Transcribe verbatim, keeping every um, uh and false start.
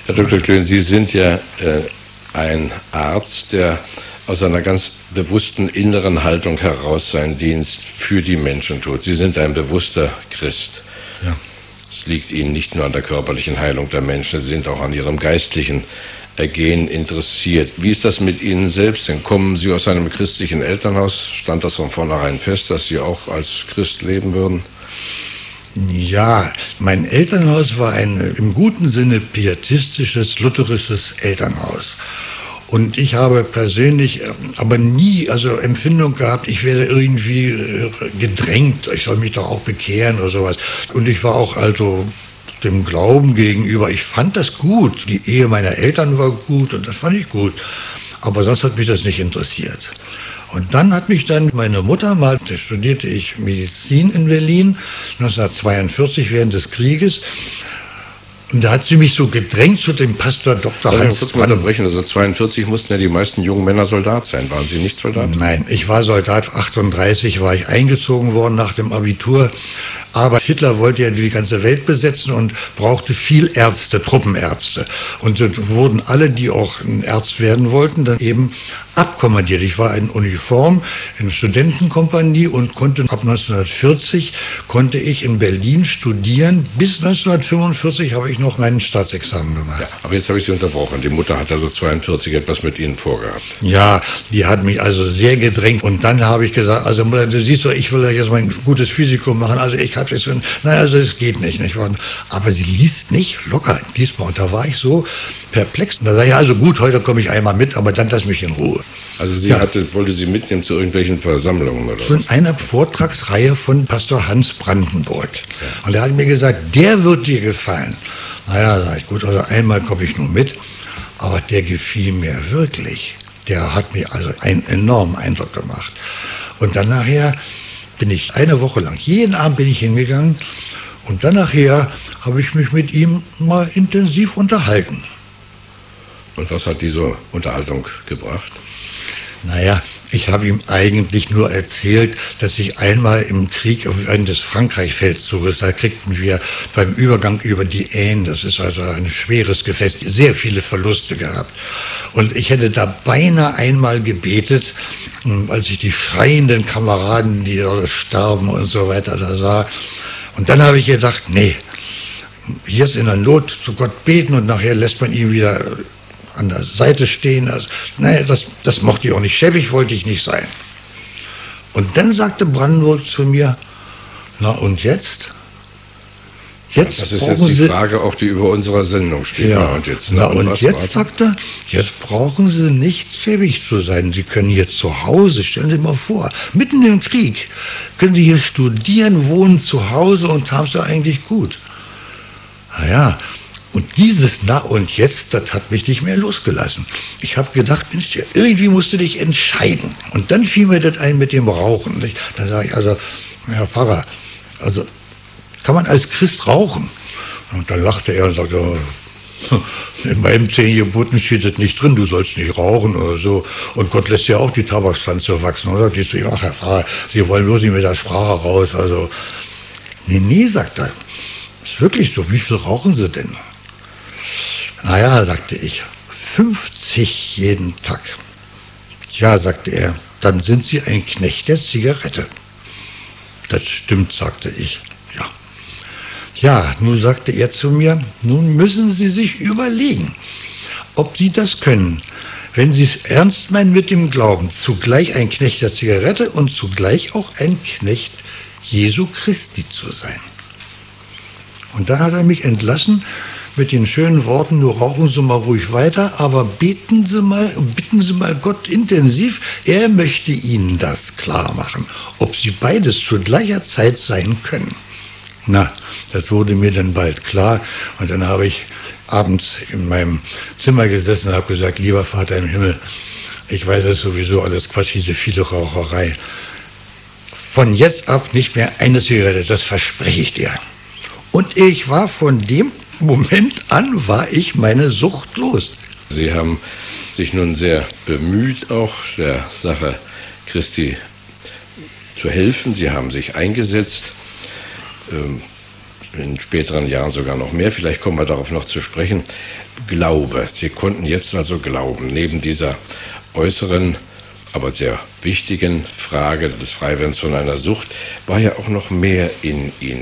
Herr Doktor Klön, Sie sind ja äh, ein Arzt, der aus einer ganz bewussten inneren Haltung heraus seinen Dienst für die Menschen tut. Sie sind ein bewusster Christ. Ja. Es liegt Ihnen nicht nur an der körperlichen Heilung der Menschen, Sie sind auch an Ihrem geistlichen Ergehen interessiert. Wie ist das mit Ihnen selbst denn? Kommen Sie aus einem christlichen Elternhaus? Stand das von vornherein fest, dass Sie auch als Christ leben würden? Ja, mein Elternhaus war ein im guten Sinne pietistisches, lutherisches Elternhaus. Und ich habe persönlich aber nie also Empfindung gehabt, ich werde irgendwie gedrängt, ich soll mich doch auch bekehren oder sowas. Und ich war auch also dem Glauben gegenüber, ich fand das gut. Die Ehe meiner Eltern war gut und das fand ich gut. Aber sonst hat mich das nicht interessiert. Und dann hat mich dann meine Mutter mal, da studierte ich Medizin in Berlin, neunzehnhundertzweiundvierzig während des Krieges. Und da hat sie mich so gedrängt zu dem Pastor Doktor Hans. Hans Ich kurz mal unterbrechen. Also zweiundvierzig mussten ja die meisten jungen Männer Soldat sein. Waren Sie nicht Soldat? Nein, ich war Soldat. achtunddreißig war ich eingezogen worden nach dem Abitur. Aber Hitler wollte ja die ganze Welt besetzen und brauchte viel Ärzte, Truppenärzte. Und so wurden alle, die auch ein Arzt werden wollten, dann eben abkommandiert. Ich war in Uniform in Studentenkompanie und konnte ab neunzehnhundertvierzig konnte ich in Berlin studieren. Bis neunzehnhundertfünfundvierzig habe ich noch meinen Staatsexamen gemacht. Ja, aber jetzt habe ich Sie unterbrochen. Die Mutter hat also zweiundvierzig etwas mit Ihnen vorgehabt. Ja, die hat mich also sehr gedrängt. Und dann habe ich gesagt, also Mutter, du siehst doch, ich will ja jetzt mein gutes Physikum machen. Also ich habe jetzt, nein, also es geht nicht, nicht. Aber sie ließ nicht locker diesmal. Und da war ich so perplex. Und da sage ich, also gut, heute komme ich einmal mit, aber dann lass mich in Ruhe. Also sie Ja. hatte, wollte Sie mitnehmen zu irgendwelchen Versammlungen oder Zu was? einer Vortragsreihe von Pastor Hans Brandenburg. Und er hat mir gesagt, der wird dir gefallen. Naja, sag ich, gut, also einmal komme ich nur mit, aber der gefiel mir wirklich. Der hat mir also einen enormen Eindruck gemacht. Und dann nachher bin ich eine Woche lang, jeden Abend bin ich hingegangen und dann nachher habe ich mich mit ihm mal intensiv unterhalten. Und was hat diese Unterhaltung gebracht? Naja, ich habe ihm eigentlich nur erzählt, dass ich einmal im Krieg während des Frankreich-Feldzuges, da kriegten wir beim Übergang über die Aisne, das ist also ein schweres Gefecht, sehr viele Verluste gehabt. Und ich hätte da beinahe einmal gebetet, als ich die schreienden Kameraden, die dort starben und so weiter, da sah. Und dann habe ich gedacht, nee, jetzt in der Not zu Gott beten und nachher lässt man ihn wieder an der Seite stehen. Also, naja, das, das mochte ich auch nicht. Schäbig wollte ich nicht sein. Und dann sagte Brandenburg zu mir, na und jetzt? Jetzt Das ist brauchen jetzt die Sie, Frage, auch die über unserer Sendung steht. ja, Na und jetzt, na, und und was jetzt war- sagt er, jetzt brauchen Sie nicht schäbig zu sein. Sie können hier zu Hause, stellen Sie mal vor, mitten im Krieg, können Sie hier studieren, wohnen zu Hause und haben es ja eigentlich gut. Naja, und dieses Na und jetzt, das hat mich nicht mehr losgelassen. Ich habe gedacht, Mensch, irgendwie musst du dich entscheiden. Und dann fiel mir das ein mit dem Rauchen. Nicht? Dann sage ich, also, Herr Pfarrer, also kann man als Christ rauchen? Und dann lachte er und sagte, in meinem zehn Geboten steht das nicht drin, du sollst nicht rauchen oder so. Und Gott lässt ja auch die Tabakspflanze wachsen. Und dann sagte ich zu ihm, ach Herr Pfarrer, Sie wollen bloß nicht mit der Sprache raus. Also, nee, nee, sagt er, ist wirklich so, wie viel rauchen Sie denn? Naja, sagte ich, fünfzig jeden Tag. Ja, sagte er, dann sind Sie ein Knecht der Zigarette. Das stimmt, sagte ich. Ja. Ja, nun sagte er zu mir, nun müssen Sie sich überlegen, ob Sie das können, wenn Sie es ernst meinen mit dem Glauben, zugleich ein Knecht der Zigarette und zugleich auch ein Knecht Jesu Christi zu sein. Und da hat er mich entlassen mit den schönen Worten, nur rauchen Sie mal ruhig weiter, aber beten Sie mal, bitten Sie mal Gott intensiv, er möchte Ihnen das klar machen, ob Sie beides zu gleicher Zeit sein können. Na, das wurde mir dann bald klar und dann habe ich abends in meinem Zimmer gesessen und habe gesagt, lieber Vater im Himmel, ich weiß es sowieso alles Quatsch, diese viele Raucherei. Von jetzt ab nicht mehr eine Zigarette, das verspreche ich dir. Und ich war von dem Moment an, war ich meine Sucht los. Sie haben sich nun sehr bemüht, auch der Sache Christi zu helfen. Sie haben sich eingesetzt. Ähm, in späteren Jahren sogar noch mehr. Vielleicht kommen wir darauf noch zu sprechen. Glaube. Sie konnten jetzt also glauben, neben dieser äußeren, aber sehr wichtigen Frage des Freiwerdens von einer Sucht, war ja auch noch mehr in Ihnen.